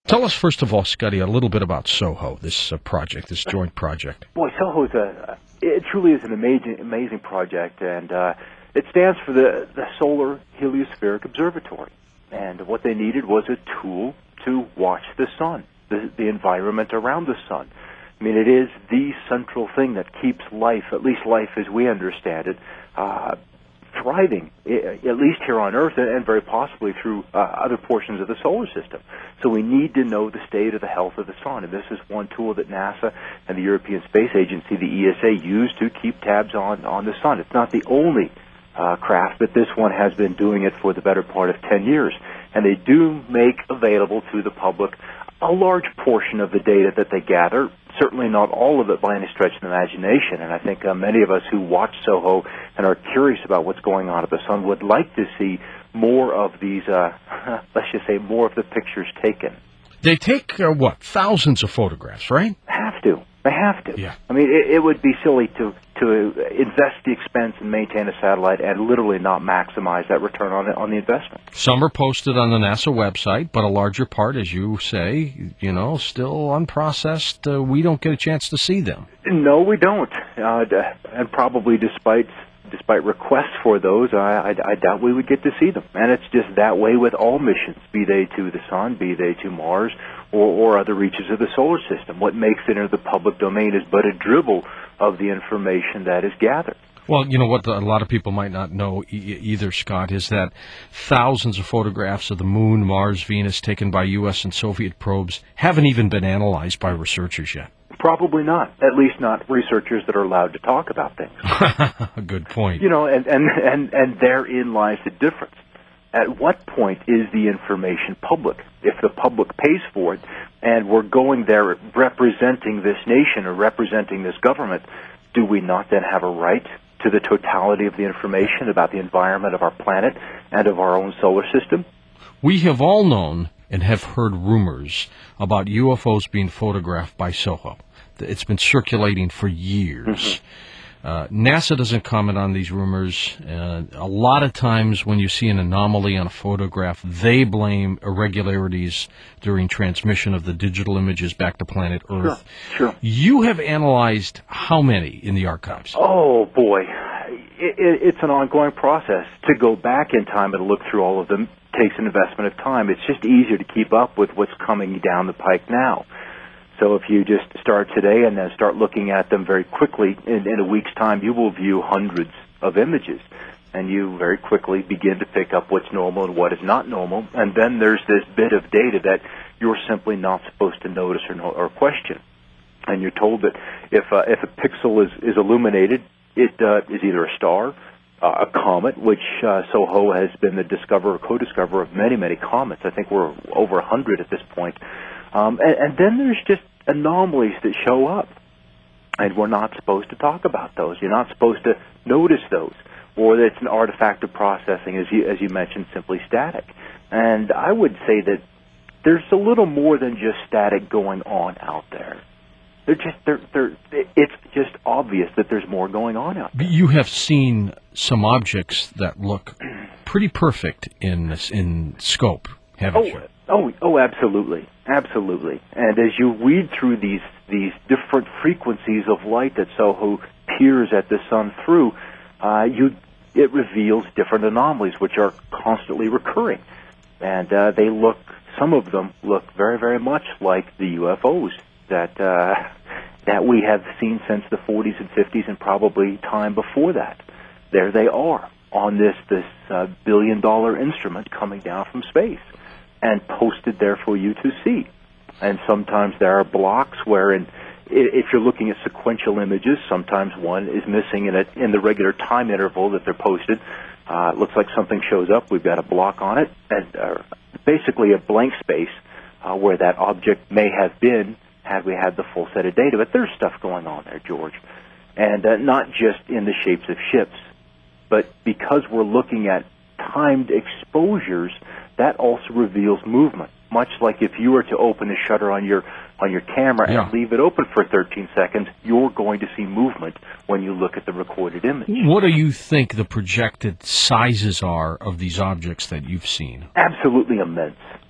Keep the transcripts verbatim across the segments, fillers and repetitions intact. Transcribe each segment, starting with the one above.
Tell us, first of all, Scotty, a little bit about SOHO, this uh, project, this joint project. Boy, SOHO is a, it truly is an amazing, amazing project, and uh, it stands for the, the Solar Heliospheric Observatory. And what they needed was a tool to watch the sun, the, the environment around the sun. I mean, it is the central thing that keeps life, at least life as we understand it, uh, thriving, at least here on Earth, and very possibly through uh, other portions of the solar system. So we need to know the state of the health of the sun, and this is one tool that NASA and the European Space Agency, the E S A, use to keep tabs on, on the sun. It's not the only uh, craft, but this one has been doing it for the better part of ten years. And they do make available to the public a large portion of the data that they gather, certainly not all of it by any stretch of the imagination. And I think uh, many of us who watch SOHO and are curious about what's going on at the sun would like to see more of these, uh, let's just say, more of the pictures taken. They take, uh, what, thousands of photographs, right? Have to. They have to. Yeah. I mean, it, it would be silly to, to invest the expense and maintain a satellite and literally not maximize that return on, on the investment. Some are posted on the NASA website, but a larger part, as you say, you know, still unprocessed. Uh, we don't get a chance to see them. No, we don't. Uh, and probably despite despite requests for those, I, I, I doubt we would get to see them. And it's just that way with all missions, be they to the sun, be they to Mars, or, or other reaches of the solar system. What makes it into the public domain is but a dribble of the information that is gathered. Well, you know what a lot of people might not know e- either, Scott, is that thousands of photographs of the Moon, Mars, Venus taken by U S and Soviet probes haven't even been analyzed by researchers yet. Probably not, at least not researchers that are allowed to talk about things. Good point. You know, and, and, and, and therein lies the difference. At what point is the information public? If the public pays for it, and we're going there representing this nation or representing this government, do we not then have a right to the totality of the information about the environment of our planet and of our own solar system? We have all known and have heard rumors about U F Os being photographed by SOHO. It's been circulating for years. Mm-hmm. Uh, NASA doesn't comment on these rumors. Uh, a lot of times when you see an anomaly on a photograph, they blame irregularities during transmission of the digital images back to planet Earth. Sure, sure. You have analyzed how many in the archives? Oh, boy. It, it, it's an ongoing process. To go back in time and look through all of them takes an investment of time. It's just easier to keep up with what's coming down the pike now. So if you just start today and then start looking at them very quickly, in, in a week's time, you will view hundreds of images. And you very quickly begin to pick up what's normal and what is not normal. And then there's this bit of data that you're simply not supposed to notice or, no, or question. And you're told that if, uh, if a pixel is, is illuminated, it uh, is either a star, uh, a comet, which uh, SOHO has been the discoverer, co-discoverer of many, many comets. I think we're over a hundred at this point. Um, and, and then there's just anomalies that show up, and we're not supposed to talk about those. You're not supposed to notice those, or it's an artifact of processing, as you as you mentioned, simply static. And I would say that there's a little more than just static going on out there. They're just they're, they're, it's just obvious that there's more going on out there. You have seen some objects that look pretty perfect in in scope, haven't oh, you? Oh, oh, absolutely, absolutely. And as you read through these these different frequencies of light that SOHO peers at the sun through, uh, you it reveals different anomalies which are constantly recurring, and uh, they look. Some of them look very, very much like the U F Os that uh, that we have seen since the forties and fifties, and probably time before that. There they are on this this uh, billion-dollar instrument coming down from space, and posted there for you to see. And sometimes there are blocks wherein, if you're looking at sequential images, sometimes one is missing in, a, in the regular time interval that they're posted. Uh, it looks like something shows up, we've got a block on it, and uh, basically a blank space uh, where that object may have been had we had the full set of data. But there's stuff going on there, George. And uh, not just in the shapes of ships, but because we're looking at timed exposures, that also reveals movement. Much like if you were to open a shutter on your on your camera yeah. and leave it open for thirteen seconds, you're going to see movement when you look at the recorded image. What do you think the projected sizes are of these objects that you've seen? Absolutely immense.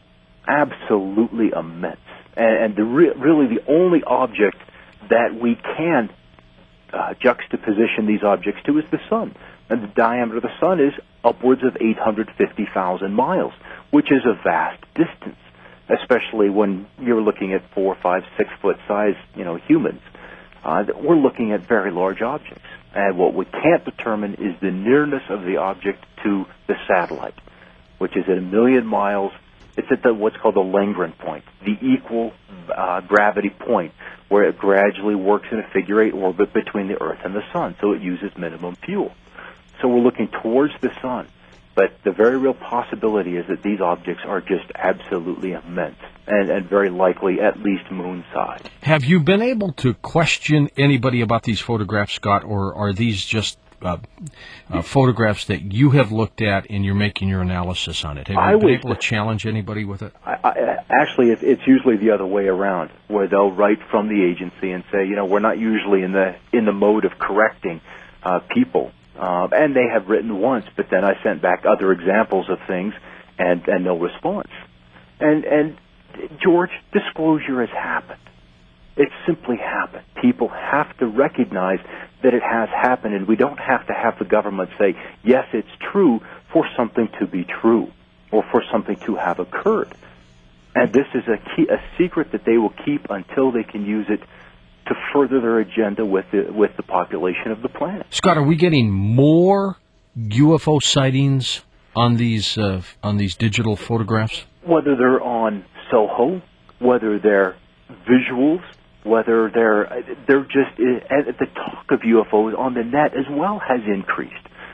absolutely immense. And, and the re- really the only object that we can uh, juxtaposition these objects to is the sun. And the diameter of the sun is upwards of eight hundred fifty thousand miles, which is a vast distance, especially when you're looking at four, five, six foot size, you know, humans. Uh, we're looking at very large objects. And what we can't determine is the nearness of the object to the satellite, which is at a million miles. It's at the, what's called the Lagrange point, the equal uh, gravity point, where it gradually works in a figure eight orbit between the Earth and the sun, so it uses minimum fuel. So we're looking towards the sun, but the very real possibility is that these objects are just absolutely immense and, and very likely at least moon-sized. Have you been able to question anybody about these photographs, Scott, or are these just uh, uh, photographs that you have looked at and you're making your analysis on it? Have you I been was, able to challenge anybody with it? I, I, actually, it, it's usually the other way around, where they'll write from the agency and say, you know, we're not usually in the in the mode of correcting uh, people. Uh, and they have written once, but then I sent back other examples of things and, and no response. And, and, George, disclosure has happened. It simply happened. People have to recognize that it has happened, and we don't have to have the government say, yes, it's true, for something to be true or for something to have occurred. And this is a, key, a secret that they will keep until they can use it to further their agenda with the, with the population of the planet. Scott, are we getting more U F O sightings on these uh, on these digital photographs? Whether they're on SOHO, whether they're visuals, whether they're they're just uh, the talk of U F Os on the net as well has increased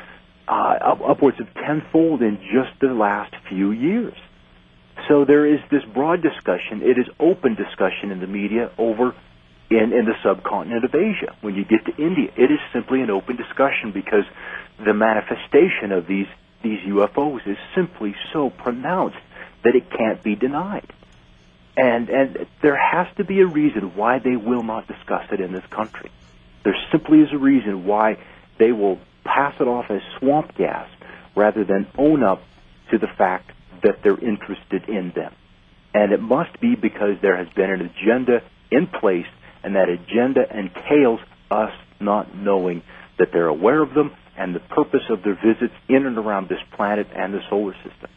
uh, upwards of tenfold in just the last few years. So there is this broad discussion. It is open discussion in the media over. In, in the subcontinent of Asia. When you get to India, it is simply an open discussion because the manifestation of these, these U F Os is simply so pronounced that it can't be denied. And, and there has to be a reason why they will not discuss it in this country. There simply is a reason why they will pass it off as swamp gas rather than own up to the fact that they're interested in them. And it must be because there has been an agenda in place, and that agenda entails us not knowing that they're aware of them and the purpose of their visits in and around this planet and the solar system.